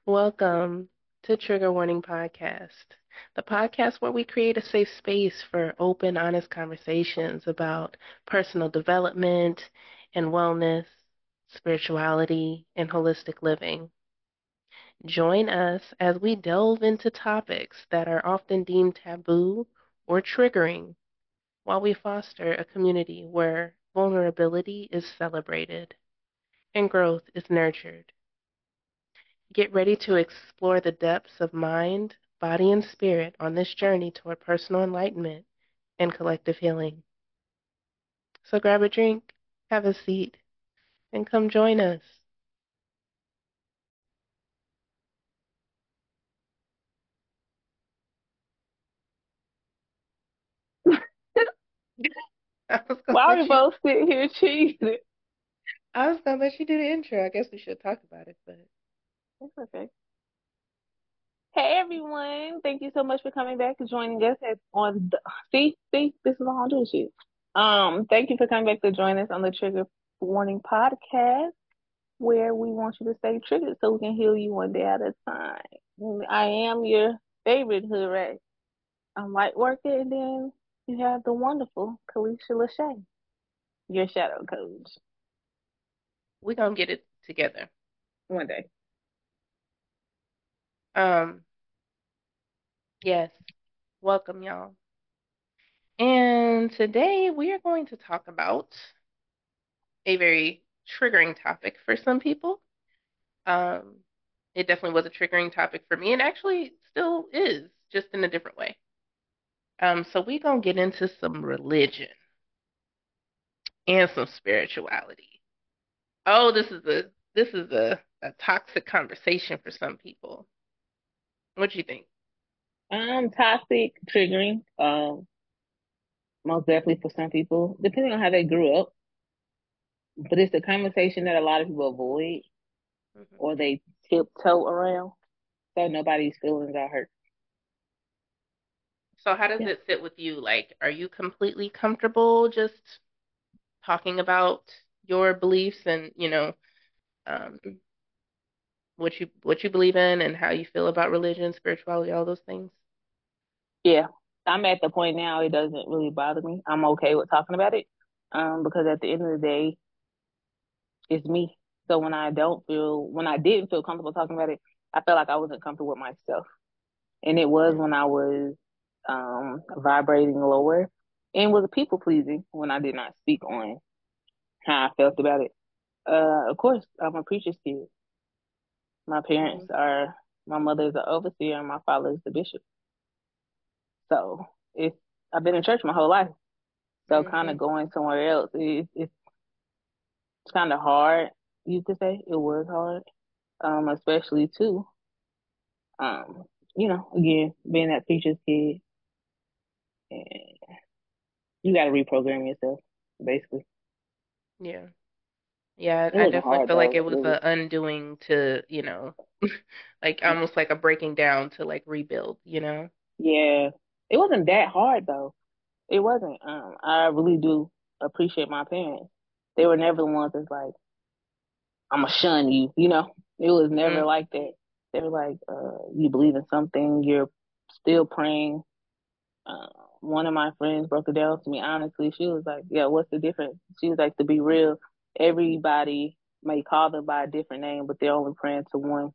Welcome to Trigger Warning Podcast, the podcast where we create a safe space for open, honest conversations about personal development and wellness, spirituality, and holistic living. Join us as we delve into topics that are often deemed taboo or triggering while we foster a community where vulnerability is celebrated and growth is nurtured. Get ready to explore the depths of mind, body, and spirit on this journey toward personal enlightenment and collective healing. So grab a drink, have a seat, and come join us. I was gonna Why are we let you both sitting here cheating? I was gonna let you do the intro. I guess we should talk about it, but That's okay. Hey everyone, thank you so much for coming back and joining us on the see, this is all I do shit. Thank you for coming back to join us on the Trigger Warning Podcast, where we want you to stay triggered so we can heal you one day at a time. I am your favorite hood rat. I'm Light Worker, and then you have the wonderful Kalisha Lachey, your shadow coach. we're gonna get it together. One day. Um, yes, welcome y'all. And today we are going to talk about a very triggering topic for some people. Um, it definitely was a triggering topic for me, and actually still is, just in a different way. So we gonna get into some religion and some spirituality. Oh, this is a toxic conversation for some people. What do you think? Toxic, triggering. Most definitely for some people, depending on how they grew up. But it's a conversation that a lot of people avoid Hmm. or they tiptoe around, so nobody's feelings are hurt. So how does Yeah, it sit with you? Like, are you completely comfortable just talking about your beliefs and, um, what you believe in and how you feel about religion, spirituality, all those things? yeah. I'm at the point now it doesn't really bother me. I'm okay with talking about it, because at the end of the day, it's me. So when I didn't feel comfortable talking about it, I felt like I wasn't comfortable with myself, and it was Mm. when I was vibrating lower and was people pleasing when I did not speak on how I felt about it. Of course, I'm a preacher's kid. My parents Mm. are, my mother is an overseer and my father is the bishop. So it's, I've been in church my whole life. So kind Mm-hmm. of going somewhere else, it's kind of hard. You could say it was hard, especially too, um, again, being that preacher's kid, and you got to reprogram yourself, basically. Yeah. Yeah, It I wasn't definitely hard feel like though. it was a undoing to, like almost like a breaking down to like rebuild. Yeah, it wasn't that hard though. It wasn't. I really do appreciate my parents. They were never the ones that's like, I'm gonna shun you. It was never Mm. like that. They were like, you believe in something, you're still praying. Uh, One of my friends broke it down to me honestly. She was like, yeah, what's the difference? She was like, to be real, everybody may call them by a different name, but they're only praying to one.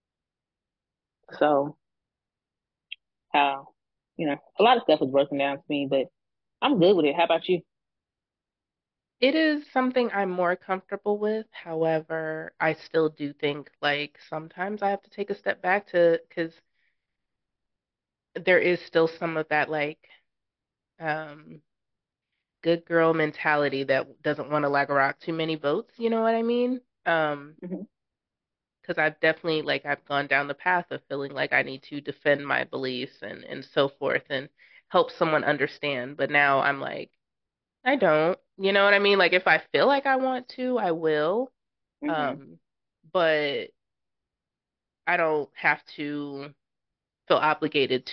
So how, a lot of stuff was broken down to me, but I'm good with it. How about you? It is something I'm more comfortable with. However, I still do think like sometimes I have to take a step back to because there is still some of that like um good girl mentality that doesn't want to like rock too many boats, you know what I mean? Hmm. Because I've definitely like I've gone down the path of feeling like I need to defend my beliefs and so forth and help someone understand. But now I'm like, I don't. You know what I mean? Like if I feel like I want to, I will. Hmm. Um, but I don't have to feel obligated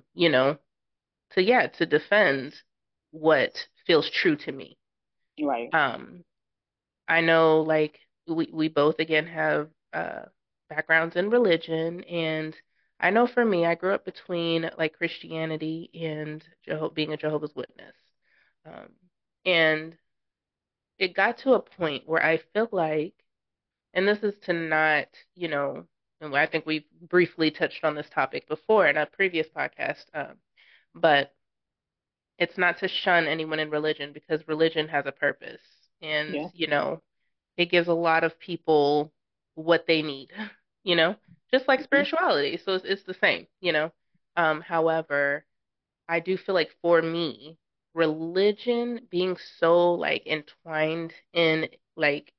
to defend what feels true to me. Right. Um, I know like we both again have backgrounds in religion, and I know for me, I grew up between like Christianity and being a Jehovah's Witness. Um, and it got to a point where I feel like, and this is to not, and I think we've briefly touched on this topic before in a previous podcast, but it's not to shun anyone in religion because religion has a purpose. And, Yeah. it gives a lot of people what they need, you know, just like Mhm. spirituality. So it's the same. However, I do feel like for me, religion being so like entwined in like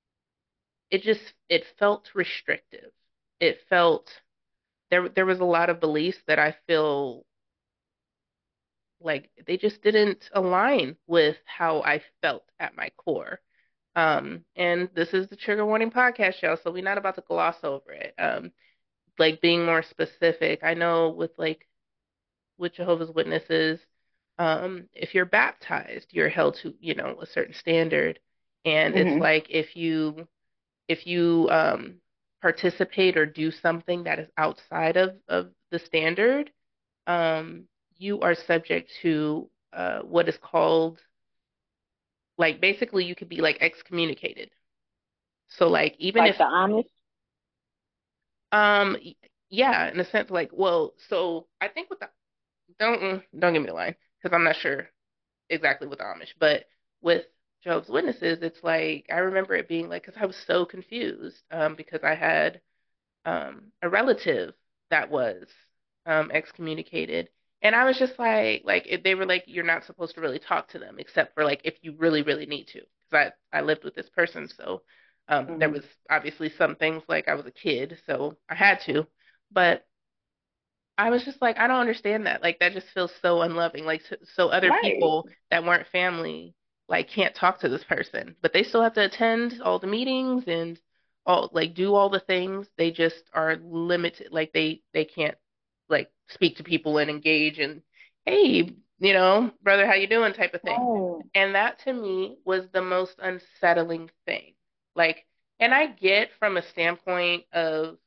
it felt restrictive. It felt there was a lot of beliefs that I feel like they just didn't align with how I felt at my core. And this is the trigger warning podcast, y'all, so we're not about to gloss over it. Like being more specific, I know with Jehovah's Witnesses, if you're baptized, you're held to, a certain standard. And it's Mhm. like if you participate or do something that is outside of the standard, um, you are subject to what is called like basically you could be like excommunicated. So like even if Like the Amish. um y- yeah, in a sense like well, so I think with the don't get me the line because I'm not sure exactly with the Amish, but with Jehovah's Witnesses, it's like I remember it being like because I was so confused because I had a relative that was excommunicated. And I was just they were like, you're not supposed to really talk to them except for like if you really, really need to. Because I lived with this person, so there Mhm. was obviously some things like I was a kid, so I had to. But I was just like, I don't understand that. Like that just feels so unloving. Like so other Right. people that weren't family like can't talk to this person, but they still have to attend all the meetings and all like do all the things. They just are limited. Like they can't like speak to people and engage and hey, brother, how you doing type of thing. Right. And that to me was the most unsettling thing. Like, and I get from a standpoint of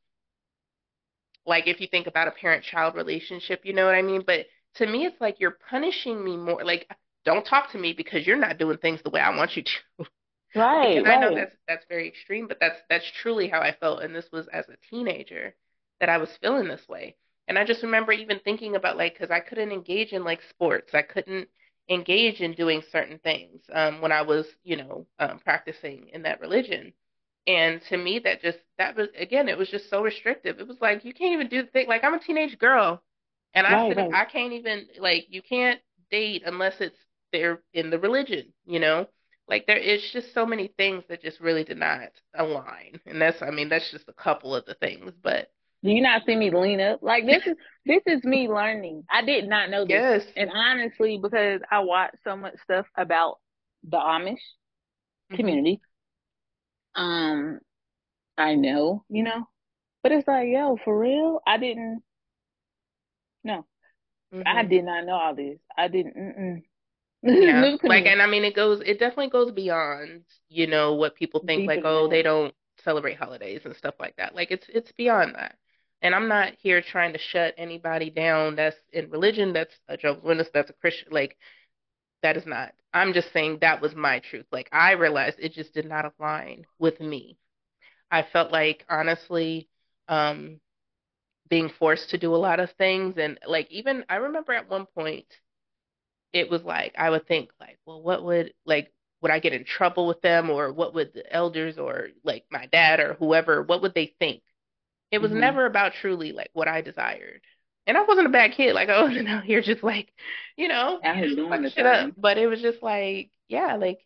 like if you think about a parent-child relationship, you know what I mean? But to me, it's like you're punishing me more. Like, don't talk to me because you're not doing things the way I want you to. Like, Right. and I know Right. that's very extreme, but that's truly how I felt. And this was as a teenager that I was feeling this way. And I just remember even thinking about like, because I couldn't engage in like sports, I couldn't engage in doing certain things when I was, practicing in that religion. And to me, that was again, it was just so restrictive. It was like you can't even do the thing. Like I'm a teenage girl, and Right. Right. I can't even like you can't date unless it's they're in the religion, you know. Like there is just so many things that just really did not align, and I mean, that's just a couple of the things. But Do you not see me lean up? Like this is me learning. I did not know this. yes, And honestly, because I watched so much stuff about the Amish mhm, community, um, I know. But it's like, yo, for real? I didn't no. I mhm. did not know all this. I didn't This is Yeah, new to like, me. and I mean, it definitely goes beyond, what people think, Deeper like, than oh, they that. don't celebrate holidays and stuff like that. Like, it's beyond that. And I'm not here trying to shut anybody down that's in religion, that's a Jehovah's Witness, that's a Christian. Like, that is not. I'm just saying that was my truth. Like, I realized it just did not align with me. I felt like, honestly, um, being forced to do a lot of things, and like, even I remember at one point it was like I would think like, well, would I get in trouble with them or what would the elders or like my dad or whoever, what would they think? It was Hmm. never about truly like what I desired. And I wasn't a bad kid, like I wasn't out here just like, Out here doing fucking the shit up. thing. But it was just like, yeah, like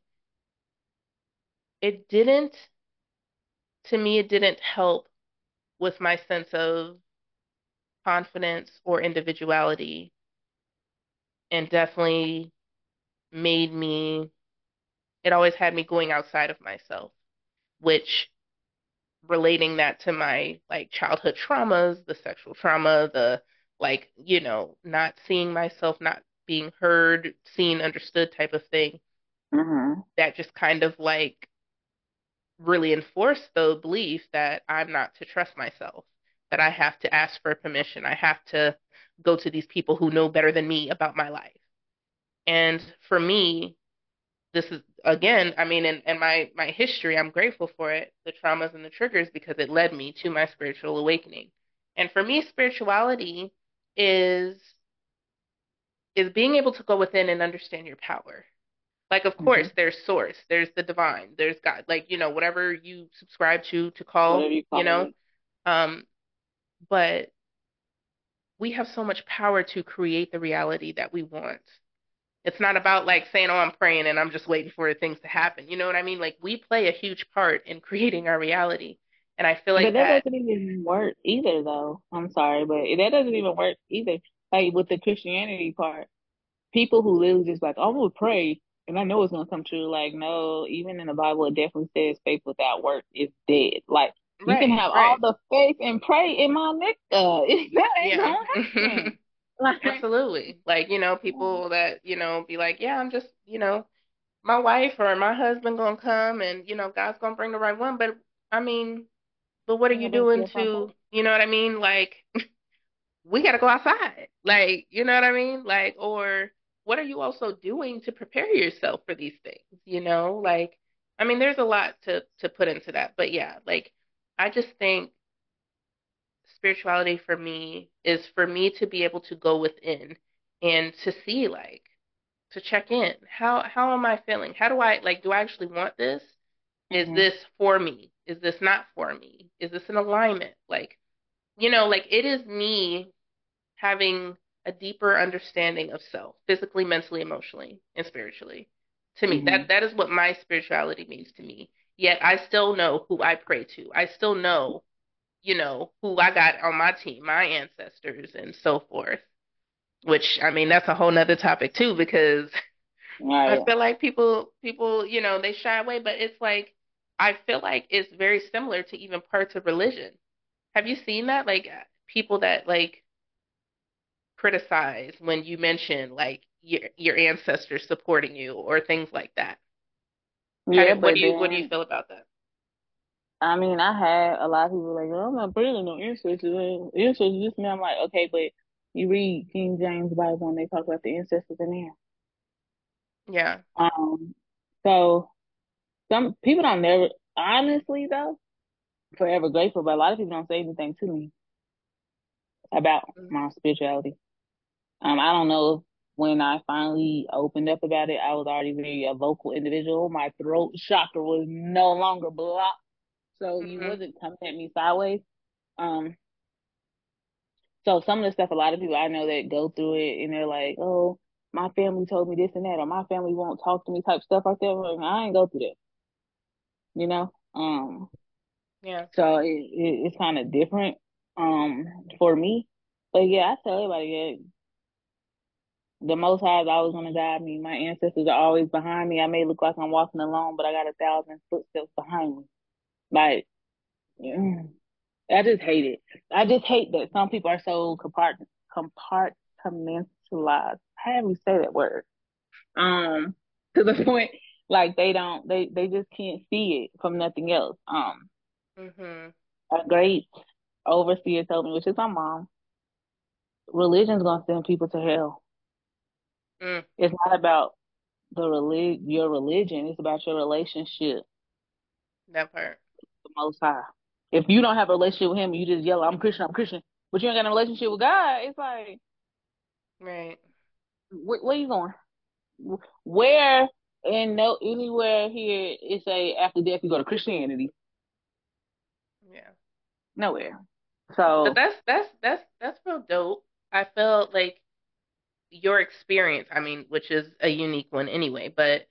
it didn't to me it didn't help with my sense of confidence or individuality and definitely made me it always had me going outside of myself, which relating that to my like childhood traumas, the sexual trauma, the like, not seeing myself, not being heard, seen, understood type of thing, Hmm. that just kind of like really enforce the belief that I'm not to trust myself, that I have to ask for permission. I have to go to these people who know better than me about my life. And for me, this is again, I mean, in my history, I'm grateful for it, the traumas and the triggers, because it led me to my spiritual awakening. And for me, spirituality is is being able to go within and understand your power. Like, of Mm-hmm. course, there's source, there's the divine, there's God, like, whatever you subscribe to call, Whatever you call it. um, but we have so much power to create the reality that we want. It's not about like saying, oh, I'm praying and I'm just waiting for things to happen. You know what I mean? Like we play a huge part in creating our reality. And I feel But like that that, doesn't even work either, though. I'm sorry, but that doesn't even work either. Like with the Christianity part, people who literally just like, I'm gonna pray and I know it's gonna come true. Like, no, even in the Bible, it definitely says faith without work is dead. Like, you can right, have all right. the faith and pray in my nigga. That ain't Yeah. gonna happen. Like, Absolutely. Like, people that, be like, yeah, I'm just, my wife or my husband gonna come and, God's gonna bring the right one. But I mean, but what are ain't you gonna bring to doing your front porch. to, you know what I mean? Like, we got to go outside. Like, you know what I mean? Like, or what are you also doing to prepare yourself for these things? Like, I mean, there's a lot to put into that. But yeah, like, I just think spirituality for me is for me to be able to go within and to see, like, to check in. How am I feeling? How do I like? Do I actually want this? Is Mm-hmm. this for me? Is this not for me? Is this in alignment? Like, like it is me having a deeper understanding of self, physically, mentally, emotionally, and spiritually. To me, Mm-hmm. that is what my spirituality means to me. Yet I still know who I pray to. I still know, who I got on my team, my ancestors, and so forth. Which I mean, that's a whole nother topic too, because I Right. feel like people, they shy away, but it's like I feel like it's very similar to even parts of religion. Have you seen that? Like people that like criticize when you mention like your ancestors supporting you or things like that. How Yeah, do, but what do you then feel about that? I mean, I had a lot of people like, oh, I'm not bringing no ancestors. Ancestors, this and that. I'm like, okay, but you read King James Bible and they talk about the ancestors in there. Yeah. Um, so some people don't never, honestly though, forever grateful, but a lot of people don't say anything to me about Mm. my spirituality. I don't know if when I finally opened up about it, I was already very a vocal individual. My throat chakra was no longer blocked, so you Mhm. wasn't coming at me sideways. Um, So some of the stuff, a lot of people I know that go through it and they're like, oh, my family told me this and that, or my family won't talk to me type stuff like that. Like, I ain't go through that, you know? Yeah. So it's kind of different, um, for me. But yeah, I tell everybody that the Most High is always going to guide me. My ancestors are always behind me. I may look like I'm walking alone, but I got 1,000 footsteps behind me. Like, mm, I just hate it. I just hate that some people are so compartmentalized. How do we say that word? Um, to the point like they just can't see it from nothing else. Mhm. A great overseer told me, which is my mom, religion's gonna send people to hell. Mm. It's not about your religion. It's about your relationship That part. with the Most High. If you don't have a relationship with Him, you just yell, I'm Christian," but you ain't got a relationship with God. It's like, Right. where you going? Where and no anywhere here it say after death you go to Christianity. Yeah. Nowhere. But So that's real dope. I felt like your experience, I mean, which is a unique one anyway, but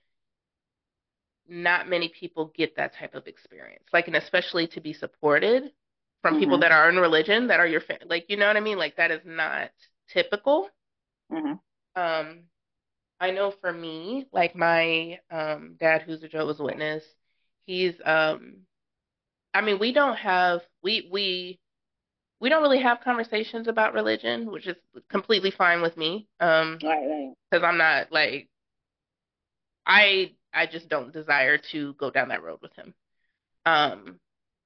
not many people get that type of experience. Like, and especially to be supported from people mhm, that are in religion that are your like, you know what I mean? Like that is not typical. mhm, Um, I know for me, like my dad who's a Jehovah's Witness, he's I mean, we don't really have conversations about religion, which is completely fine with me. right, right, Because I'm not like I just don't desire to go down that road with him. Um,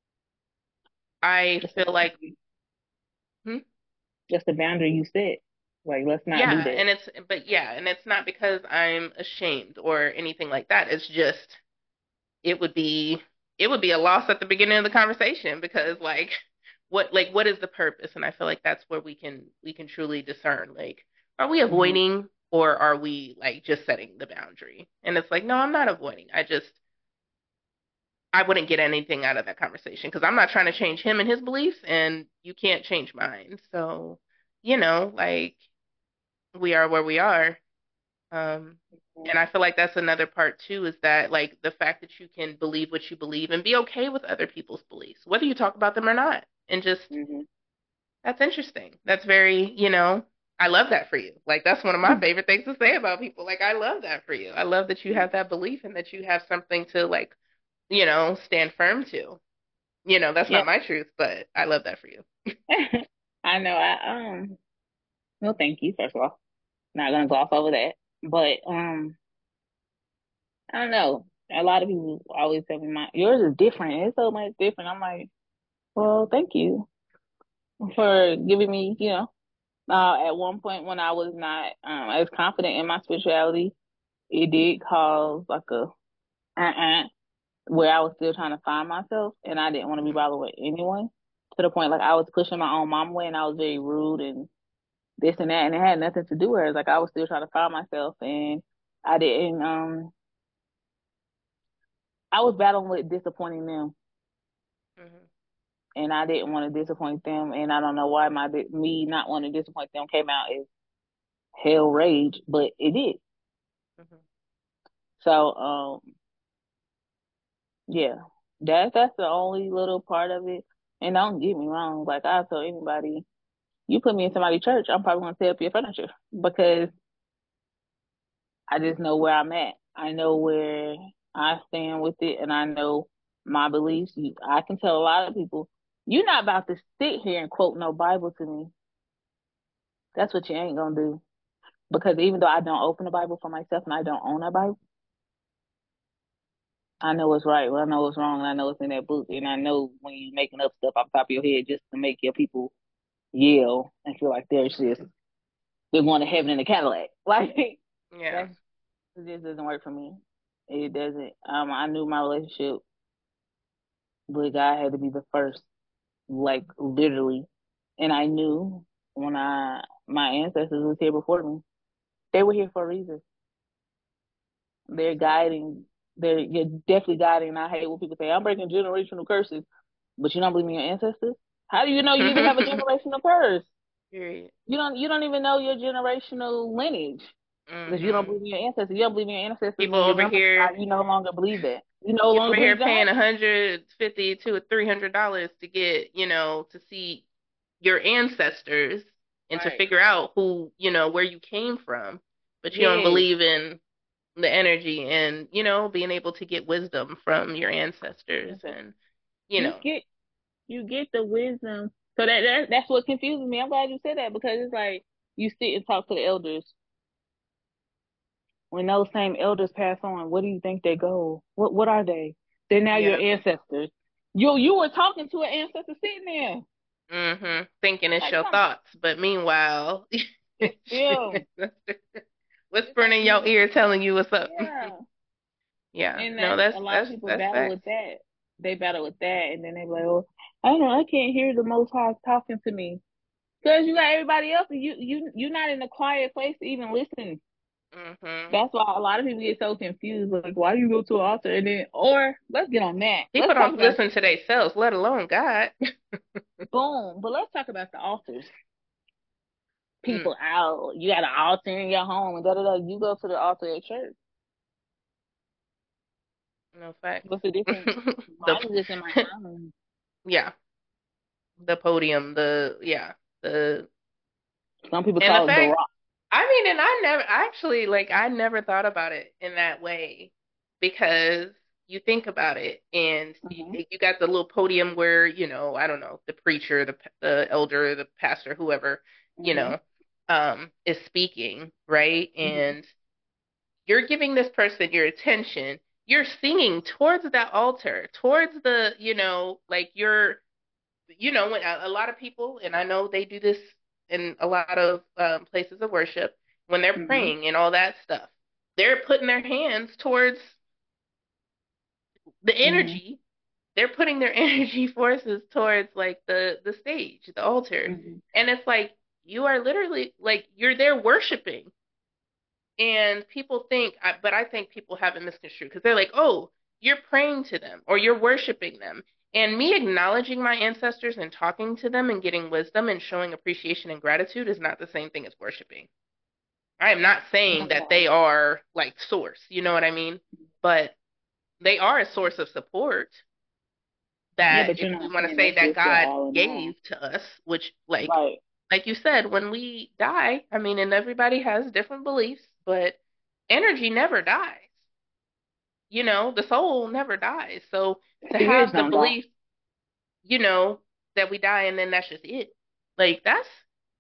I That's the feel like, boundary. hmm? That's the boundary you set. Like, let's not do Yeah, that. and it's not because I'm ashamed or anything like that. It's just it would be it would be a loss at the beginning of the conversation because what is the purpose? And I feel like that's where we can truly discern, like, are we Hmm. avoiding or are we like just setting the boundary? And it's like, no, I'm not avoiding. I wouldn't get anything out of that conversation because I'm not trying to change him and his beliefs, and you can't change mine. So, like, we are where we are. Um, and I feel like that's another part too, is that like the fact that you can believe what you believe and be okay with other people's beliefs, whether you talk about them or not. And just Hmm. that's interesting. That's very, I love that for you. Like that's one of my favorite things to say about people. Like I love that for you. I love that you have that belief and that you have something to like, stand firm to. That's Yeah. not my truth, but I love that for you. I know. No, thank you. First of all, not gonna gloss over that. But I don't know. A lot of people always tell me yours is different. It's so much different. I'm like, well, thank you for giving me, at one point when I was not as confident in my spirituality, it did cause like a where I was still trying to find myself and I didn't want to be Hmm. bothered with anyone to the point like I was pushing my own mom away and I was very rude and this and that and it had nothing to do with her. It's like I was still trying to find myself and I didn't I was battling with disappointing them Hmm. and I didn't want to disappoint them and I don't know why me not wanting to disappoint them came out as hell rage, but it did. Hmm. So yeah, that's the only little part of it. And don't get me wrong, like I tell anybody, you put me in somebody's church, I'm probably gonna tear up your furniture because I just know where I'm at. I know where I stand with it, and I know my beliefs. I can tell a lot of people, you're not about to sit here and quote no Bible to me. That's what you ain't gonna do. Because even though I don't open the Bible for myself and I don't own a Bible, I know what's right, well, I know what's wrong, and I know what's in that book, and I know when you're making up stuff off the top of your head just to make your people yell and feel like they're going to heaven in a Cadillac. Like Yeah. that just doesn't work for me. It doesn't. I knew my relationship with God had to be the first, like literally, and I knew when I my ancestors was here before me, they were here for a reason. They're Absolutely. guiding. You're definitely guiding. And I hate when people say I'm breaking generational curses, but you don't believe in your ancestors. How do you know you even have a generational curse? Period. You don't even know your generational lineage because you don't Hmm. believe in your ancestors. You don't believe in your ancestors People when your over grandfather here died. You no longer believe that. You no you longer over here believe paying that. $150 to $300 to get, to see your ancestors and to Right. figure out who, where you came from, but you don't Yes. believe in the energy and, being able to get wisdom from your ancestors Okay. and, You get you get the wisdom. So that's what confuses me. I'm glad you said that because it's like you sit and talk to the elders. When those same elders pass on, what do you think they go? What are they? They're now your yeah. ancestors. You were talking to an ancestor sitting there. Thinking it's Like your come, thoughts, but meanwhile, it's them. It's whispering like in you your ear telling you what's up. yeah. Yeah. And No, that's that's a lot of that's people that's battle facts. with that. They battle with that and then they be like, oh, I don't know, I can't hear the most high talking to me. Because you got everybody else and you're not in a quiet place to even listen. Hmm. That's why a lot of people get so confused. Like, why do you go to an altar and then, or let's get on that. People Let's talk don't about listen to themselves, let alone God. boom, but let's talk about the altars. Mm, People out, you got an altar in your home and da da da. You go to the altar at church. no facts. What's the difference? The Mine is just in my home. yeah, the podium, the Some people and the call it the fact. rock. I mean, and I never actually like I never thought about it in that way because you think about it and Mm-hmm. you got the little podium where, I don't know, the preacher, the elder, the pastor, whoever, Mm-hmm. is speaking, right? Mm-hmm. And you're giving this person your attention you're singing towards that altar, towards the, like you're, when a lot of people, and I know they do this in a lot of places of worship, when they're Mm-hmm. praying and all that stuff, they're putting their hands towards the Mm-hmm. energy. They're putting their energy forces towards like the stage, the altar. Mm-hmm. And it's like you are literally like you're there worshiping. And people think, but I think people have it misconstrued because they're like, oh, you're praying to them or you're worshiping them. And me acknowledging my ancestors and talking to them and getting wisdom and showing appreciation and gratitude is not the same thing as worshiping. I am not saying that Okay. they are like source, you know what I mean? But they are a source of support Yeah, that but if you're we not want to saying say that's that just your God all in all. gave to us, which Right. like you said, when we die, I mean, and everybody has different beliefs, but energy never dies. The soul never dies. So to Spirits have the don't die. belief, that we die and then that's just it. Like that's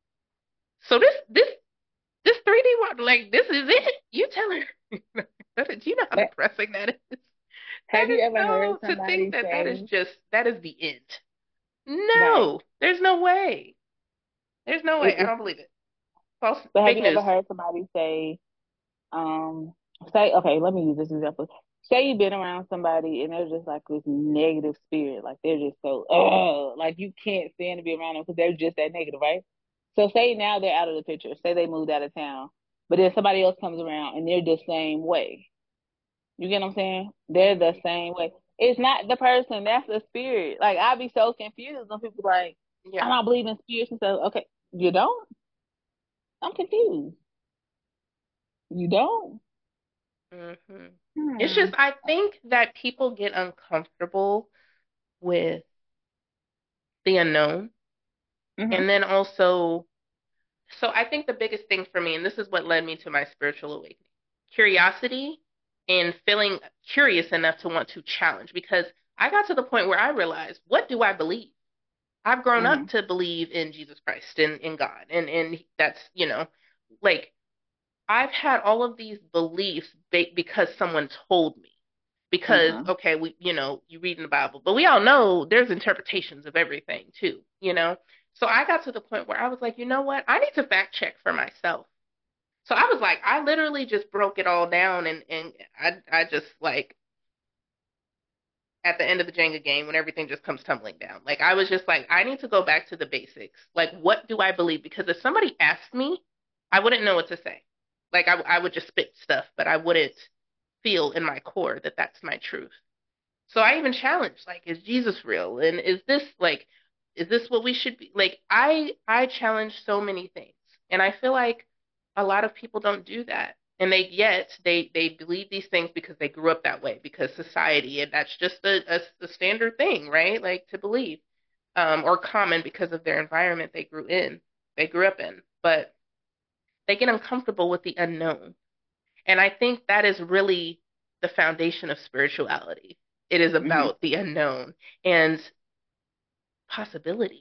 so this 3D world, like this is it. You tell her. Do you know how But depressing that is? have That you is ever heard so to think somebody that say, that is the end. right? No, there's no way. There's no way. I It's, don't believe it. False, but have fake you ever news. heard somebody say, um, say, okay, let me use this example. Say you've been around somebody and they're just like this negative spirit, like they're just so, like you can't stand to be around them because they're just that negative, right? So say now they're out of the picture. Say they moved out of town, but then somebody else comes around and they're the same way. You get what I'm saying? They're the Hmm. same way. It's not the person, that's the spirit. Like I'd be so confused when people like, I Yeah. don't believe in spirits and stuff. Okay, you don't? I'm confused. You don't? Hmm. It's Hmm. just I think that people get uncomfortable with the unknown, Mm-hmm. and then also, so I think the biggest thing for me, and this is what led me to my spiritual awakening, curiosity and feeling curious enough to want to challenge, because I got to the point where I realized, what do I believe? I've grown Mm-hmm. up to believe in Jesus Christ and in God, and that's, like I've had all of these beliefs because someone told me. Because, Mm-hmm. okay, you read in the Bible, but we all know there's interpretations of everything too. So I got to the point where I was like, you know what? I need to fact check for myself. So I was like, I literally just broke it all down and I just like at the end of the Jenga game when everything just comes tumbling down. Like I was just like, I need to go back to the basics. Like, what do I believe? Because if somebody asked me, I wouldn't know what to say. Like I would just spit stuff, but I wouldn't feel in my core that that's my truth. So I even challenged, like, is Jesus real? And is this what we should be? Like, I challenge so many things, and I feel like a lot of people don't do that, and they believe these things because they grew up that way, because society, and that's just a standard thing, right? Like to believe, or common because of their environment they grew up in, but they get uncomfortable with the unknown. And I think that is really the foundation of spirituality. It is Mm-hmm. about the unknown and possibility.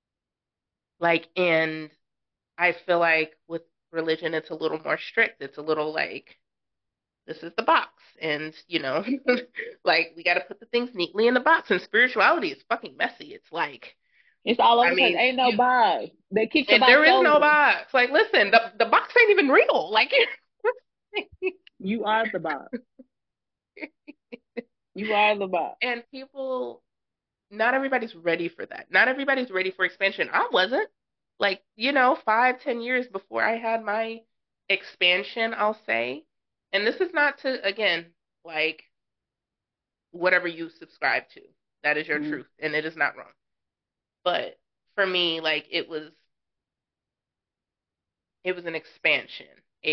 And I feel like with religion, it's a little more strict. It's a little like, this is the box. And, like we got to put the things neatly in the box. And spirituality is fucking messy. It's like, It's all over I the place. mean, Ain't no box. They kick the and box there is no over. box. Like, listen, the box ain't even real. Like, You are the box. You are the box. and people not everybody's ready for that. Not everybody's ready for expansion. I wasn't. Like, 5, 10 years before I had my expansion, I'll say. And this is not to, again, like, whatever you subscribe to. That is your Mm-hmm. truth, and it is not wrong. But for me, like, it was an expansion.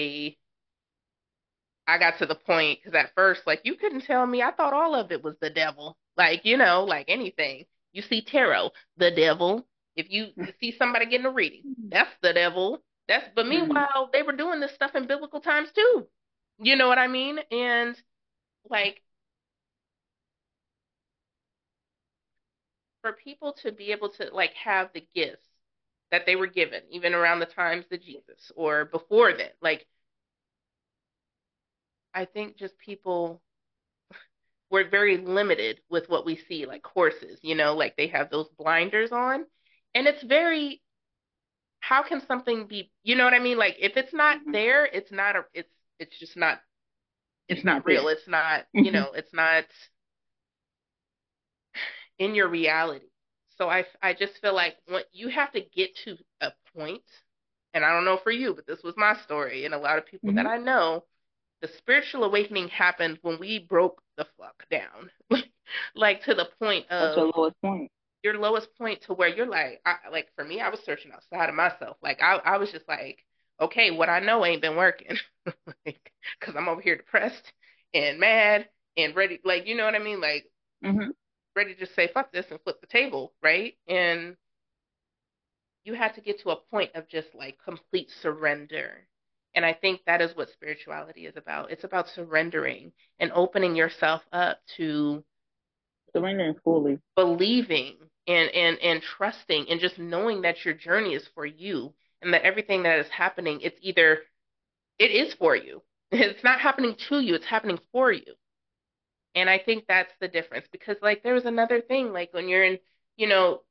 I got to the point because at first, like, you couldn't tell me. I thought all of it was the devil. Like, like anything. You see tarot, the devil. If you see somebody getting a reading, that's the devil. But Mm-hmm. meanwhile, they were doing this stuff in biblical times too. You know what I mean? And like for people to be able to like have the gifts that they were given, even around the times of Jesus or before then, like I think just people we're very limited with what we see, like horses, like they have those blinders on. And it's very, how can something be, you know what I mean? Like if it's not Mm-hmm. there, it's just not, it's It's not not real. there. It's not, Mm-hmm. it's not in your reality. So I just feel like when you have to get to a point, and I don't know for you, but this was my story, and a lot of people that Mm-hmm. I know, the spiritual awakening happened when we broke the fuck down. Like to the point At of your lowest point. your lowest point to where you're like, like for me, I was searching outside of myself. Like I was just like, okay, what I know ain't been working, like, because I'm over here depressed and mad and ready, like you know what I mean, like Mm-hmm. ready to just say fuck this and flip the table, right? And you had to get to a point of just like complete surrender. And I think that is what spirituality is about. It's about surrendering and opening yourself up to Surrendering fully. believing and trusting and just knowing that your journey is for you and that everything that is happening, it's either it is for you. It's not happening to you, it's happening for you. And I think that's the difference because like there was another thing like when you're in, you know,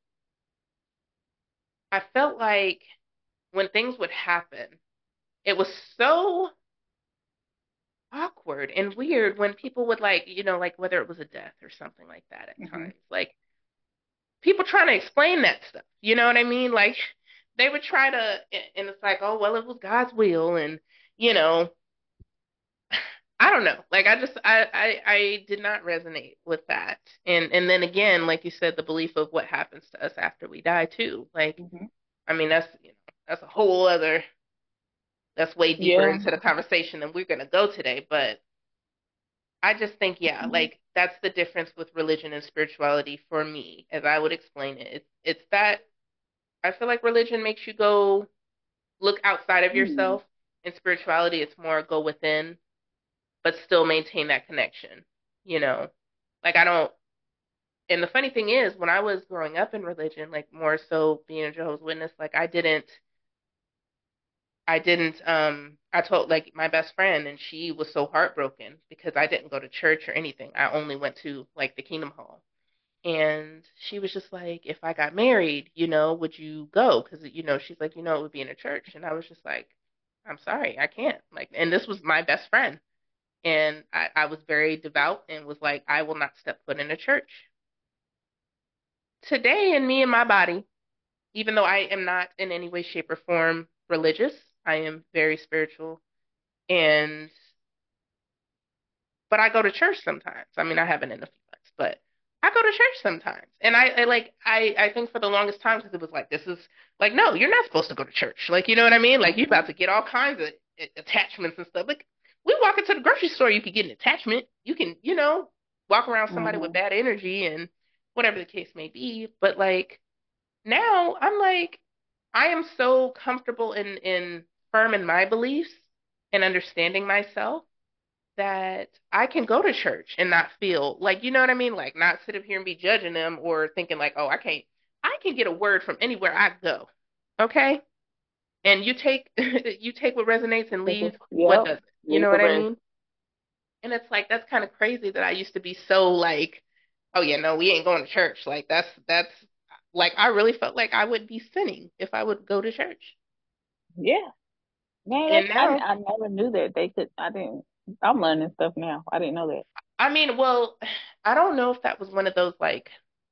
I felt like when things would happen, it was so awkward and weird when people would like, like whether it was a death or something like that at Mm-hmm. times. Like people trying to explain that stuff. You know what I mean? Like they would try to, and it's like, oh, well, it was God's will. And, you know, I don't know. Like I did not resonate with that. And then again, like you said, the belief of what happens to us after we die too. Like, Mm-hmm. I mean, that's a whole other, that's way deeper Yeah. into the conversation than we're going to go today. But I just think, yeah, Mm-hmm. like that's the difference with religion and spirituality for me, as I would explain it. It's that I feel like religion makes you go look outside of Mm-hmm. yourself. In spirituality, it's more go within, but still maintain that connection. You know, like I don't. And the funny thing is, when I was growing up in religion, like more so being a Jehovah's Witness, like I told like my best friend, and she was so heartbroken because I didn't go to church or anything. I only went to like the Kingdom Hall. And she was just like, if I got married, would you go? Because, she's like, it would be in a church. And I was just like, I'm sorry, I can't. Like, and this was my best friend. And I was very devout and was like, I will not step foot in a church. Today, in me and my body, even though I am not in any way, shape, or form religious, I am very spiritual. And but I go to church sometimes. I mean, I haven't in a few months, but I go to church sometimes. And I think for the longest time because it was like this is like no, you're not supposed to go to church. Like you know what I mean? Like you're Mm-hmm. about to get all kinds of attachments and stuff. Like we walk into the grocery store, you can get an attachment. You can walk around somebody with Mm-hmm. bad energy and whatever the case may be. But like now, I'm like I am so comfortable in firm in my beliefs and understanding myself that I can go to church and not feel like, you know what I mean? Like not sit up here and be judging them or thinking like, oh, I can get a word from anywhere I go. Okay? And you take you take what resonates and leave what Yep. doesn't. You Leave know the what I rest. mean? And it's like that's kind of crazy that I used to be so like, oh yeah, no, we ain't going to church. Like that's like I really felt like I would be sinning if I would go to church. Yeah. Man, And now, I never knew that they could. I didn't. I'm learning stuff now. I didn't know that. I mean, well, I don't know if that was one of those like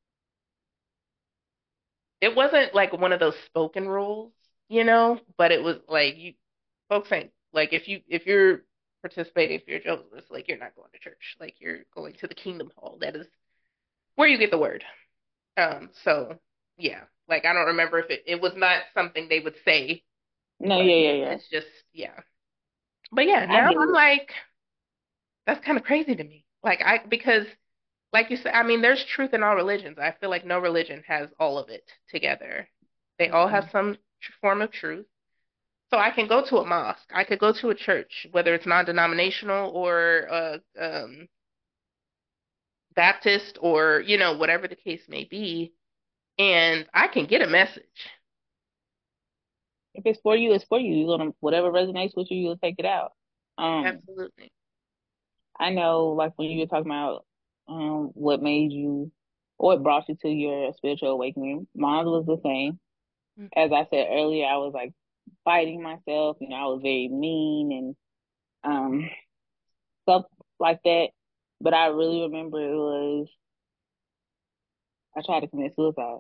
it wasn't like one of those spoken rules, but it was like you folks ain't like if you're participating, if you're Jehovah's, like you're not going to church, like you're going to the Kingdom Hall. That is where you get the word. So yeah, like I don't remember if it was not something they would say, No, but yeah, yeah, yeah. it's just yeah. But yeah, I now I'm did. like that's kind of crazy to me. Like I because like you said, I mean, there's truth in all religions. I feel like no religion has all of it together. They all have Mm-mm. some form of truth. So I can go to a mosque, I could go to a church, whether it's non-denominational or Baptist or whatever the case may be, and I can get a message. If it's for you, it's for you. You're gonna whatever resonates with you, you'll take it out. Um, Absolutely. I know, like when you were talking about. what made you, what brought you to your spiritual awakening. Mine was the same. As I said earlier, I was like fighting myself. I was very mean and stuff like that. But I really remember it was, I tried to commit suicide.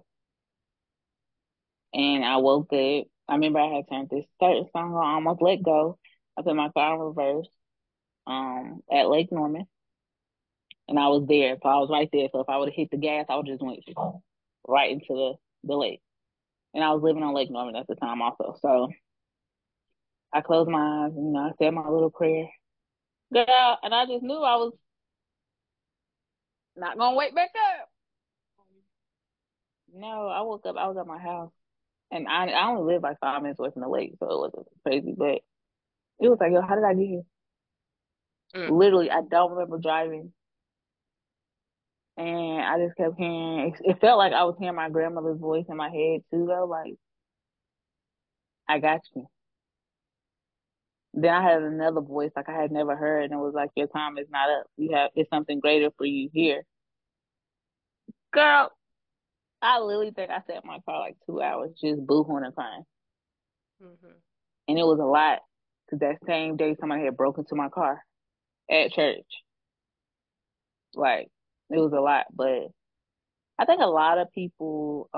And I woke up. I remember I had turned this certain song on, Almost Let Go. I put my car in reverse at Lake Norman. And I was there. So I was right there. So if I would have hit the gas, I would just went right into the lake. And I was living on Lake Norman at the time also. So I closed my eyes and, I said my little prayer. Girl, and I just knew I was not gonna wake back up. No, I woke up, I was at my house. And I only live like 5 minutes away from the lake, so it wasn't crazy. But it was like, yo, how did I get here? Mm. Literally, I don't remember driving. And I just kept hearing, it felt like I was hearing my grandmother's voice in my head too, though. Like, I got you. Then I had another voice like I had never heard, and it was like, your time is not up. It's something greater for you here. Girl, I literally think I sat in my car like 2 hours just boohooing and crying. Mm-hmm. And it was a lot because that same day somebody had broken into my car at church. Like, it was a lot. But I think a lot of people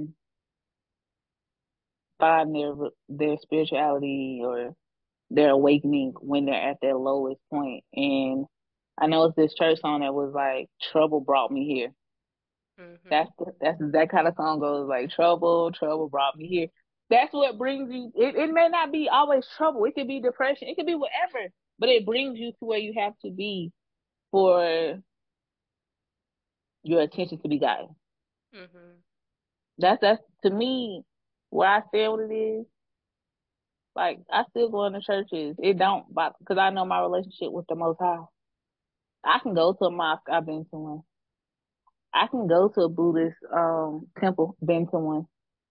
find their spirituality or their awakening when they're at their lowest point. And I know it's this church song that was like, Trouble Brought Me Here. Mm-hmm. That's that kind of song goes like, trouble brought me here. That's what brings you. It may not be always trouble. It could be depression. It could be whatever, but it brings you to where you have to be for your attention to be guided. Mm-hmm. That's to me where I stand with it is. Like, I still go into churches. It don't, because I know my relationship with the Most High. I can go to a mosque. I've been to one. I can go to a Buddhist temple. Been to one.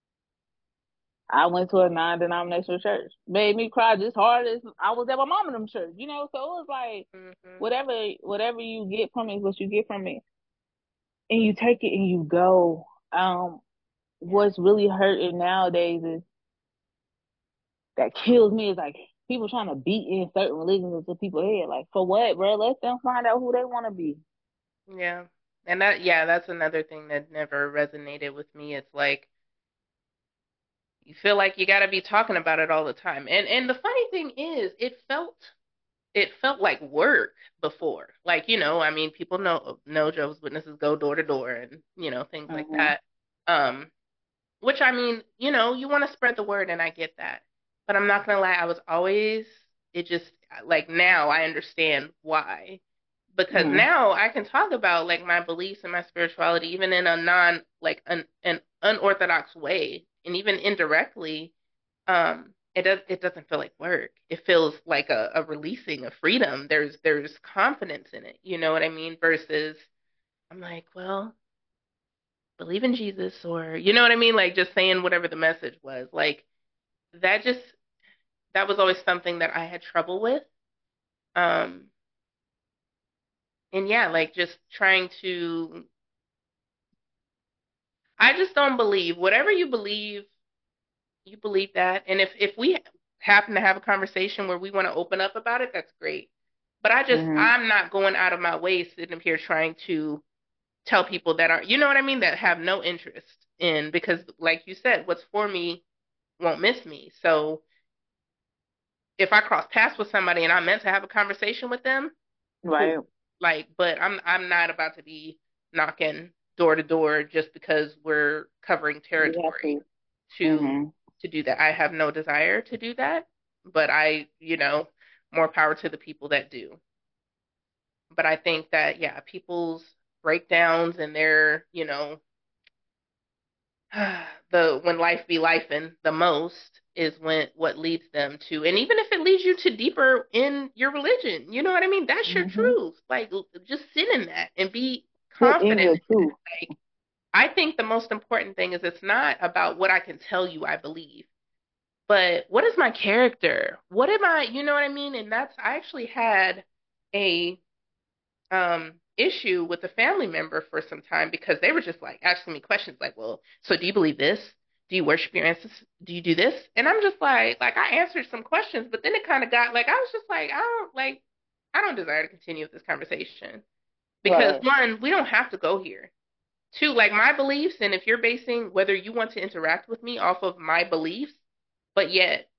I went to a non-denominational church. Made me cry just hard as I was at my mom and them church. So it was like, Mm-hmm. whatever you get from it is what you get from it, and you take it and you go. Yeah. What's really hurting nowadays is that kills me is like people trying to beat in certain religions into people's head. Like, for what, bro? Let them find out who they want to be. Yeah. And that's another thing that never resonated with me. It's like you feel like you got to be talking about it all the time. And the funny thing is, it felt like work before. Like, I mean, people know Jehovah's Witnesses go door to door and, things like Mhm. that. Um, which I mean, you want to spread the word and I get that. But I'm not gonna lie, I was always it just like now I understand why. Because Mhm. now I can talk about like my beliefs and my spirituality even in a non like an unorthodox way and even indirectly it doesn't feel like work. It feels like a releasing of freedom. There's confidence in it. You know what I mean? Versus I'm like, well, believe in Jesus or you know what I mean? Like just saying whatever the message was. Like that just that was always something that I had trouble with. Um and yeah, like just trying to I just don't believe whatever you believe that. And if we happen to have a conversation where we want to open up about it, that's great. But Mhm. I'm not going out of my way sitting up here trying to tell people that are, you know what I mean, that have no interest in, because like you said, what's for me won't miss me. So if I cross paths with somebody and I'm meant to have a conversation with them, Right. cool. Like, but I'm not about to be knocking door to door just because we're covering You have territory to. to Mhm. to do that. I have no desire to do that, but more power to the people that do. But I think that yeah, people's breakdowns and their, the when life be lifing the most is when what leads them to, and even if it leads you to deeper in your religion, you know what I mean? That's your Mhm. truth. Like just sit in that and be Sit in confident your in it. truth. Like I think the most important thing is it's not about what I can tell you I believe, but what is my character? What am I, you know what I mean? And I actually had a issue with a family member for some time because they were just like asking me questions like, well, so do you believe this? Do you worship your ancestors? Do you do this? And I'm just like I answered some questions, but then it kind of got like I was just like, I don't desire to continue with this conversation because Right. one, we don't have to go here. Two, like my beliefs, and if you're basing whether you want to interact with me off of my beliefs, but yet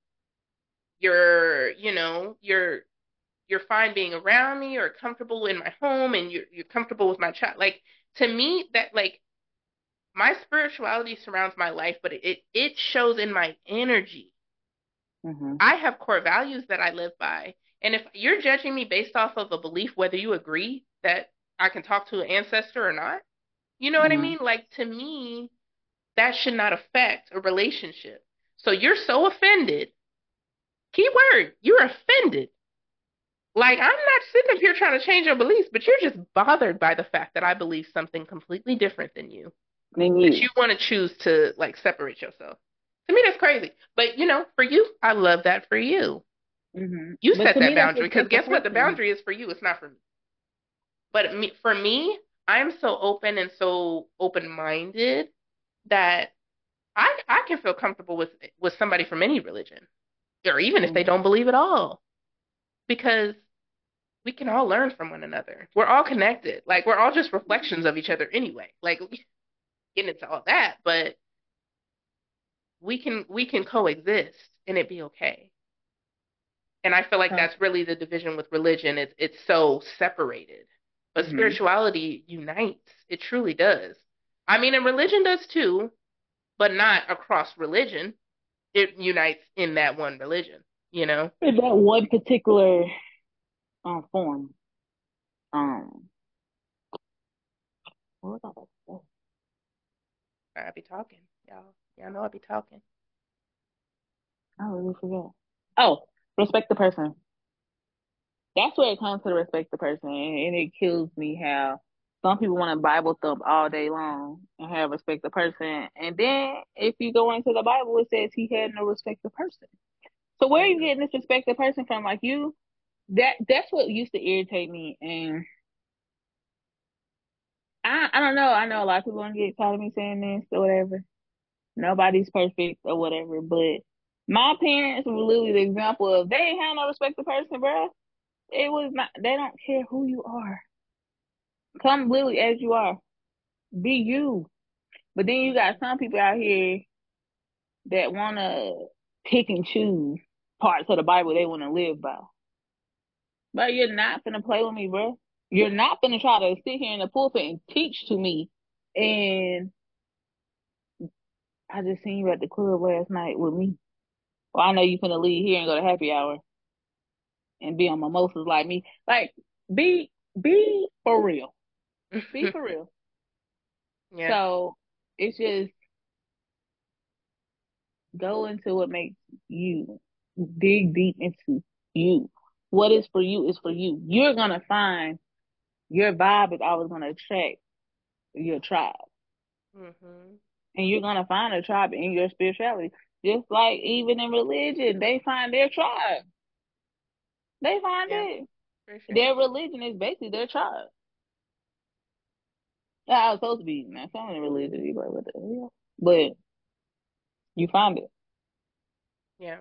you're fine being around me or comfortable in my home and you're comfortable with my child. Like to me, that like my spirituality surrounds my life, but it shows in my energy. Mhm. I have core values that I live by. And if you're judging me based off of a belief, whether you agree that I can talk to an ancestor or not, you know what I Mhm. mean? Like to me, that should not affect a relationship. So you're so offended. Key word, you're offended. Like, I'm not sitting up here trying to change your beliefs, but you're just bothered by the fact that I believe something completely different than you. Than That you you. want to choose to like separate yourself. To me, that's crazy. But for you, I love that for you. Mhm. You But set to that me, that's boundary because respect the guess what? The person. boundary is for you. It's not for me. But for me, I'm so open and so open-minded that I can feel comfortable with somebody from any religion, or even if they Mhm. don't believe at all, because we can all learn from one another. We're all connected. Like we're all just reflections of each other anyway. Like we get into all that, but we can coexist and it be okay. And I feel like So, that's really the division with religion. It's so separated. But mhm. spirituality unites. It truly does. I mean, and religion does too, but not across religion. It unites in that one religion, you know? In that one particular form. Um, what was I about to say? I be talking, y'all. Y'all know I be talking. I really forgot. Oh, respect the person. That's where it comes to the respect the person, and it kills me how some people want to Bible thump all day long and have respect the person, and then if you go into the Bible, it says he had no respect the person. So where are you Hmm. getting this respect the person from? Like you, that's what used to irritate me, and I don't know. I know a lot of people gonna get tired of me saying this or whatever. Nobody's perfect or whatever, but my parents were literally the example of they ain't have no respect the person, bro. It was not. They don't care who you are. Come literally as you are. Be you. But then you got some people out here that wanna pick and choose parts of the Bible they wanna live by. But you're not gonna play with me, bro. You're not gonna try to sit here in the pulpit and teach to me. And I just seen you at the club last night with me. Well, I know you finna leave here and go to happy hour and be on mimosas like me. Like, be be for real. Be for real. Yeah, So it's just go into what makes you. Dig deep into you. What is for you is for you. You're gonna find your vibe is always gonna attract your tribe. hmm, And you're gonna find a tribe in your spirituality. Just like even in religion, they find their tribe. They find yeah, it. for sure. Their religion is basically their tribe. Yeah, I was supposed to be now. Some of the religion, you like, what the hell? But you find it. Yeah.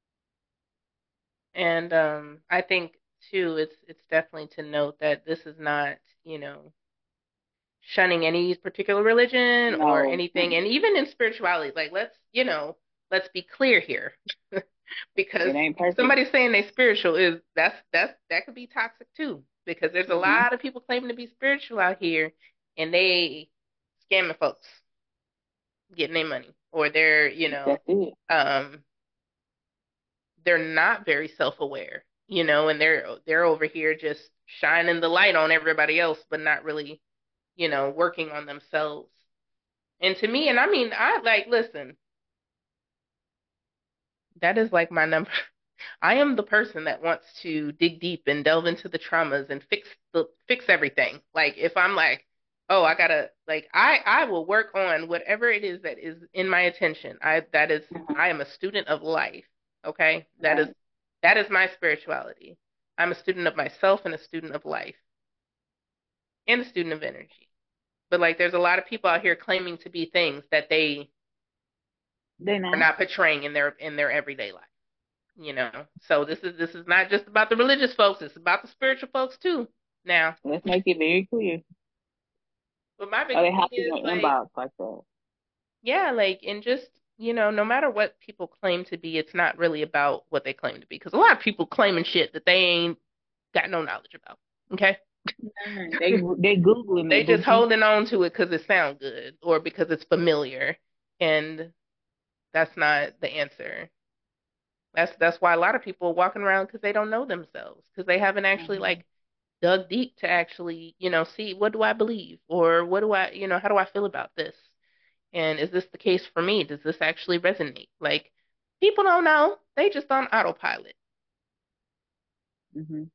And I think too, it's definitely to note that this is not, shunning any particular religion or No, anything. And even in spirituality, like let's be clear here. Because it ain't perfect. somebody saying they spiritual that could be toxic too. Because there's a Hmm. lot of people claiming to be spiritual out here and they scamming folks, getting their money. Or That's it. um they're not very self-aware, and they're over here just shining the light on everybody else, but not really, working on themselves. And to me, and I mean, I like, listen, that is like my number. I am the person that wants to dig deep and delve into the traumas and fix everything. Like if I'm like, oh, I gotta like I will work on whatever it is that is in my attention. Hmm. I am a student of life. Okay? Right. That is my spirituality. I'm a student of myself and a student of life. and the student of energy. But like there's a lot of people out here claiming to be things that they They are not. not portraying in their everyday life. You know. So this is not just about the religious folks, it's about the spiritual folks too now. Let's make it very clear. But my Or biggest they thing hop in is your like, inbox like that. yeah, like, and just, no matter what people claim to be, it's not really about what they claim to be. Because a lot of people claiming shit that they ain't got no knowledge about. Okay? They Googling They it, just Bookie. holding on to it because it sounds good or because it's familiar. And that's not the answer. That's why a lot of people are walking around because they don't know themselves, because they haven't actually Hmm. like dug deep to actually, see what do I believe or what do I, how do I feel about this? And is this the case for me? Does this actually resonate? Like, people don't know. They just on autopilot. Hmm.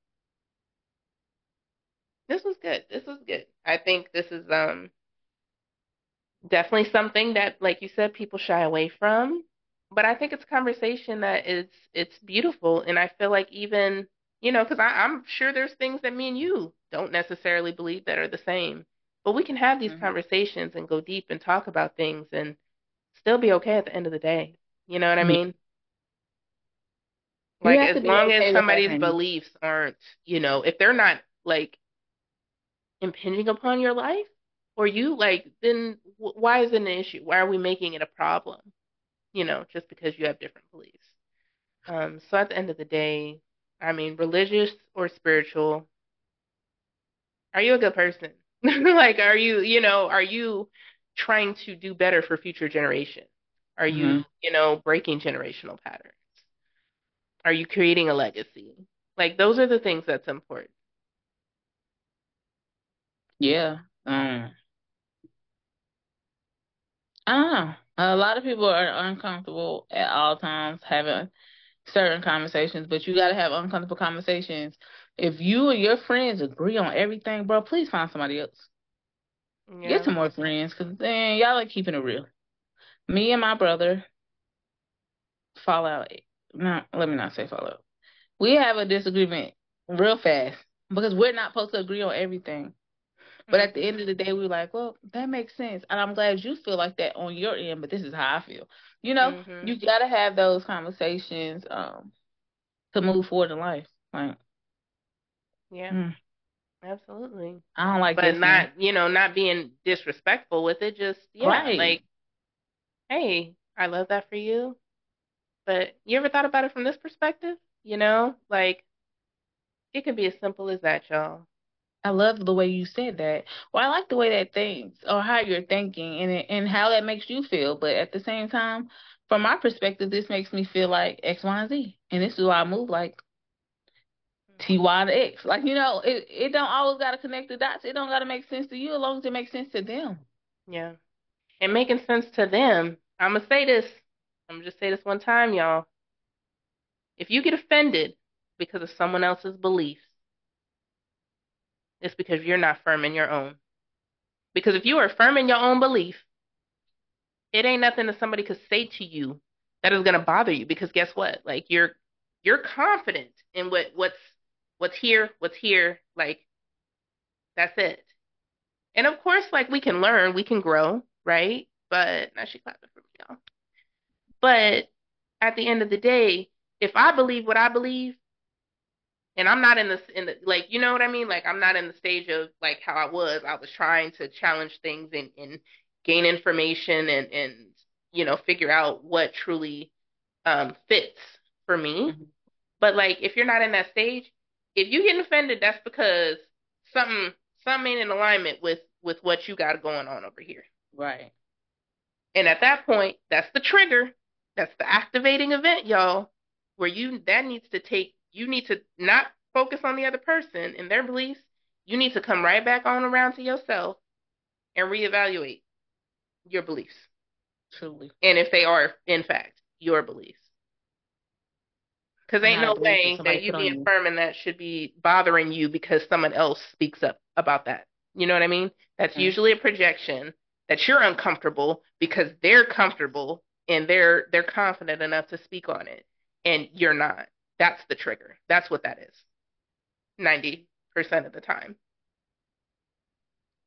This was good. This was good. I think this is definitely something that, like you said, people shy away from. But I think it's a conversation that it's beautiful, and I feel like even, because I'm sure there's things that me and you don't necessarily believe that are the same. But we can have these Hmm. conversations and go deep and talk about things and still be okay at the end of the day. You know what I Yeah. mean? You Like have as to be long as okay with somebody's having. beliefs aren't, if they're not like impinging upon your life or you, like, then why is it an issue? Why are we making it a problem? Just because you have different beliefs. So at the end of the day, I mean, religious or spiritual, are you a good person? Like, are you trying to do better for future generations? Are you, Hmm. breaking generational patterns? Are you creating a legacy? Like, those are the things that's important. Yeah. I don't know. A lot of people are uncomfortable at all times having certain conversations, but you got to have uncomfortable conversations. If you and your friends agree on everything, bro, please find somebody else. Get Yeah. some more friends, because then y'all are keeping it real. Me and my brother fall out. No, let me not say fall out. We have a disagreement real fast because we're not supposed to agree on everything. But at the Mhm. end of the day, we're like, well, that makes sense. And I'm glad you feel like that on your end, but this is how I feel. You Mhm. gotta have those conversations to move forward in life. Like, Yeah. mm, Absolutely. I don't like But yes men. not being disrespectful with it. Just, yeah, Right. like, hey, I love that for you. But you ever thought about it from this perspective? Like, it could be as simple as that, y'all. I love the way you said that. Well, I like the way that thinks or how you're thinking and how that makes you feel. But at the same time, from my perspective, this makes me feel like X, Y, and Z. And this is why I move like T, Y, and X. Like, it don't always gotta connect the dots. It don't gotta make sense to you as long as it makes sense to them. Yeah. And making sense to them. I'm gonna say this. I'm gonna just say this one time, y'all. If you get offended because of someone else's beliefs, it's because you're not firm in your own. Because if you are firm in your own belief, it ain't nothing that somebody could say to you that is gonna bother you. Because guess what? Like, you're confident in what's here. Like, that's it. And of course, like, we can learn, we can grow, right? But now she clapping for me, y'all. But at the end of the day, if I believe what I believe, and I'm not in the like, you know what I mean? Like, I'm not in the stage of like how I was. I was trying to challenge things and gain information and figure out what truly fits for me. Mhm. But like, if you're not in that stage, if you get offended, that's because something something ain't in alignment with what you got going on over here. Right. And at that point, that's the trigger. That's the activating event, y'all, where you need to not focus on the other person and their beliefs. You need to come right back on around to yourself and reevaluate your beliefs. Truly. And if they are, in fact, your beliefs. Because And ain't not a no belief that way somebody that you put on being you. firm in that should be bothering you because someone else speaks up about that. You know what I mean? That's Mm. usually a projection that you're uncomfortable because they're comfortable and they're confident enough to speak on it, and you're not. That's the trigger. That's what that is. 90% of the time.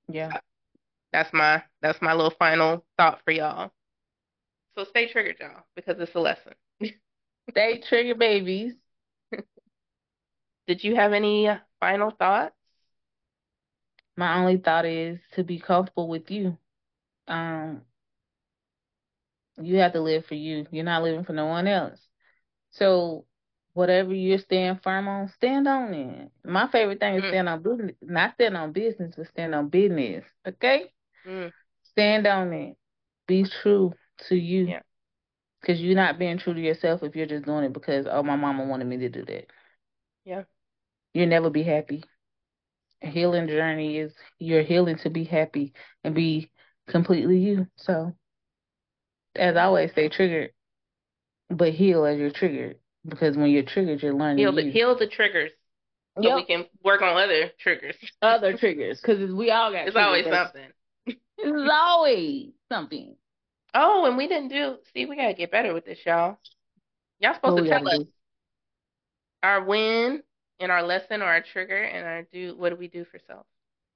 Yeah. That's my little final thought for y'all. So stay triggered, y'all, because it's a lesson. They trigger babies. Did you have any final thoughts? My only thought is to be comfortable with you. Um, you have to live for you. You're not living for no one else. So whatever you're staying firm on, stand on it. My favorite thing is Mm, stand on business, not stand on business, but stand on business. Okay? mm, Stand on it. Be true to you. yeah, Because you're not being true to yourself if you're just doing it because, oh, my mama wanted me to do that. yeah. You'll never be happy. A healing journey is you're healing to be happy and be completely you. So, as I Mm. always say, triggered, but heal as you're triggered. Because when you're triggered, you're learning you. Heal the triggers so we Yep. can work on other triggers. Other triggers. Because we all got It's triggers, always baby. something. There's always something. Oh, and we didn't do, see, we gotta get better with this, y'all. Y'all supposed What to we tell gotta us do? our win and our lesson or our trigger and what do we do for self?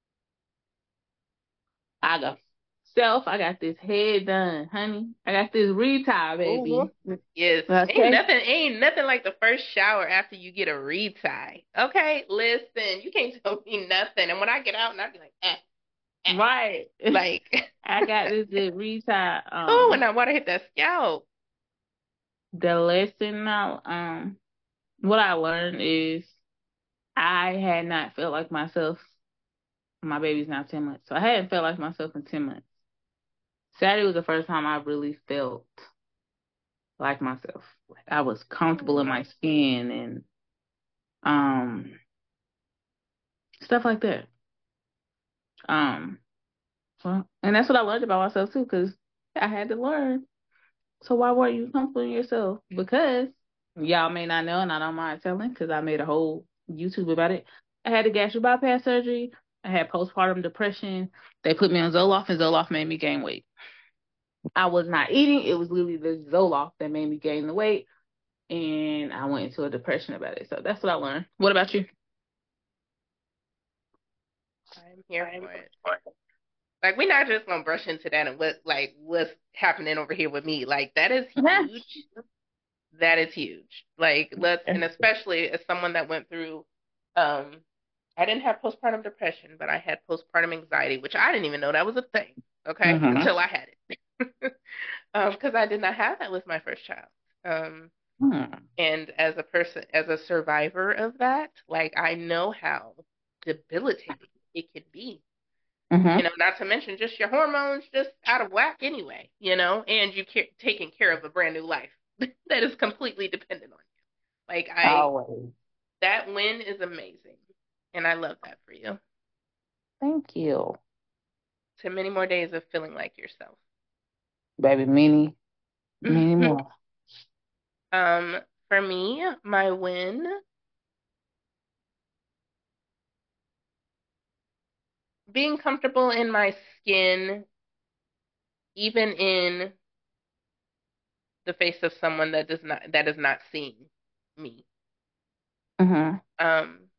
I go. Self, I got this head done, honey. I got this retire, Ooh. baby. Yes. Okay? Ain't nothing like the first shower after you get a retie. Okay, listen, you can't tell me nothing. And when I get out and I be like, eh. Right. Like, I got this good retire. oh, and I want to hit that scalp. The lesson now, what I learned is I had not felt like myself. My baby's now 10 months. So I hadn't felt like myself in 10 months. Saturday was the first time I really felt like myself. Like I was comfortable in Mm. my skin and um stuff like that. Um, well, and that's what I learned about myself too, because I had to learn. So why weren't you comfortable in yourself? Because y'all may not know, and I don't mind telling, because I made a whole YouTube about it. I had a gastric bypass surgery. I had postpartum depression. They put me on Zoloft, and Zoloft made me gain weight. I was not eating. It was literally the Zoloft that made me gain the weight, and I went into a depression about it. So that's what I learned. What about you? I'm here for it. Like we're not just gonna brush into that and what's happening over here with me. Like that is huge. That is huge. Like let's and especially as someone that went through um I didn't have postpartum depression, but I had postpartum anxiety, which I didn't even know that was a thing, okay? Mm-hmm. Until I had it. Because I did not have that with my first child. Um Hmm. and as a person as a survivor of that, like I know how debilitating it can be. Mm-hmm. Not to mention just your hormones just out of whack anyway, and taking care of a brand new life that is completely dependent on you. Like Always. that win is amazing, and I love that for you. Thank you, To many more days of feeling like yourself. baby. Many, many more. um, for me, my win, being comfortable in my skin, even in the face of someone that is not seeing me. Mm-hmm. Um,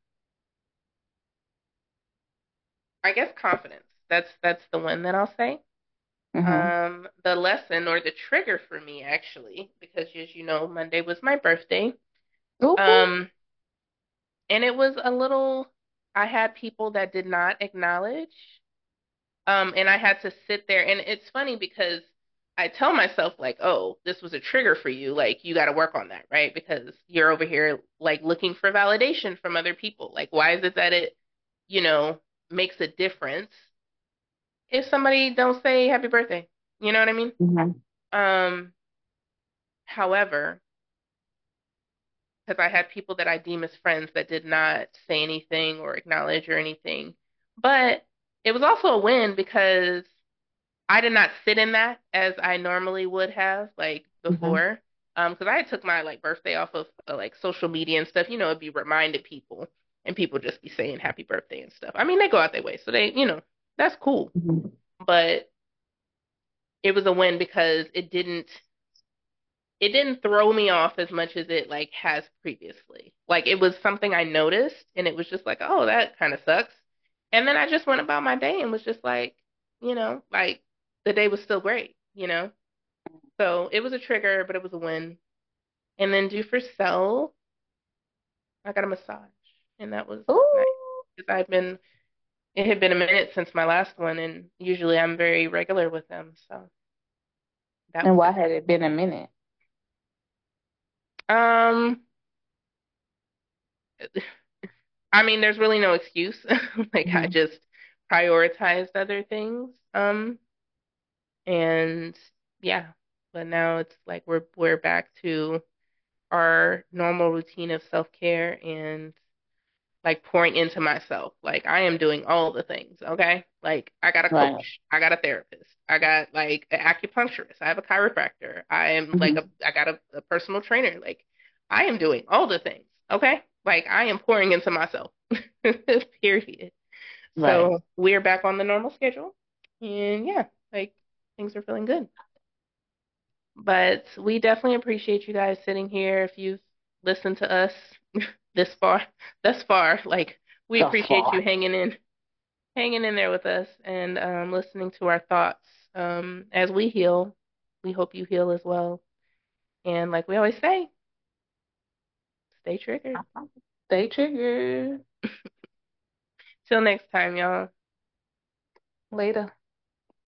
I guess confidence. That's the one that I'll say. Mm-hmm. The lesson or the trigger for me actually, because as you know, Monday was my birthday. Ooh. Um, and it was a little, I had people that did not acknowledge. And I had to sit there, and it's funny because I tell myself like, oh, this was a trigger for you, like you got to work on that, right? Because you're over here like looking for validation from other people. Like, why is it that it, you know, makes a difference if somebody don't say happy birthday? You know what I mean? Mm-hmm. Um, However, because I had people that I deem as friends that did not say anything or acknowledge or anything. But it was also a win because I did not sit in that as I normally would have, like Mm-hmm. before. Because I took my like birthday off of like social media and stuff, it'd be reminded people and people just be saying happy birthday and stuff. I mean, they go out their way, so that's cool. Mm-hmm. But it was a win because it didn't throw me off as much as it like has previously. Like it was something I noticed and it was just like, oh, that kind of sucks. And then I just went about my day and was just like, like the day was still great. So it was a trigger, but it was a win. And then do for self, I got a massage, and that was nice Ooh. because it had been a minute since my last one, and usually I'm very regular with them, so that And was why nice. had it been a minute? Um, I mean, there's really no excuse. Like I Hmm. just prioritized other things. And yeah, but now it's like we're back to our normal routine of self-care and like pouring into myself. Like I am doing all the things, okay? Like I got a Right. coach, I got a therapist, I got like an acupuncturist, I have a chiropractor, Hmm. I got a personal trainer. Like I am doing all the things, okay? Like I am pouring into myself. Period. Right. So we're back on the normal schedule. And yeah, like things are feeling good. But we definitely appreciate you guys sitting here. If you've listened to us this far, thus far, like we Thus appreciate you far. hanging in there with us and listening to our thoughts. As we heal, we hope you heal as well. And like we always say, stay triggered. Stay triggered. Till next time, y'all. Later.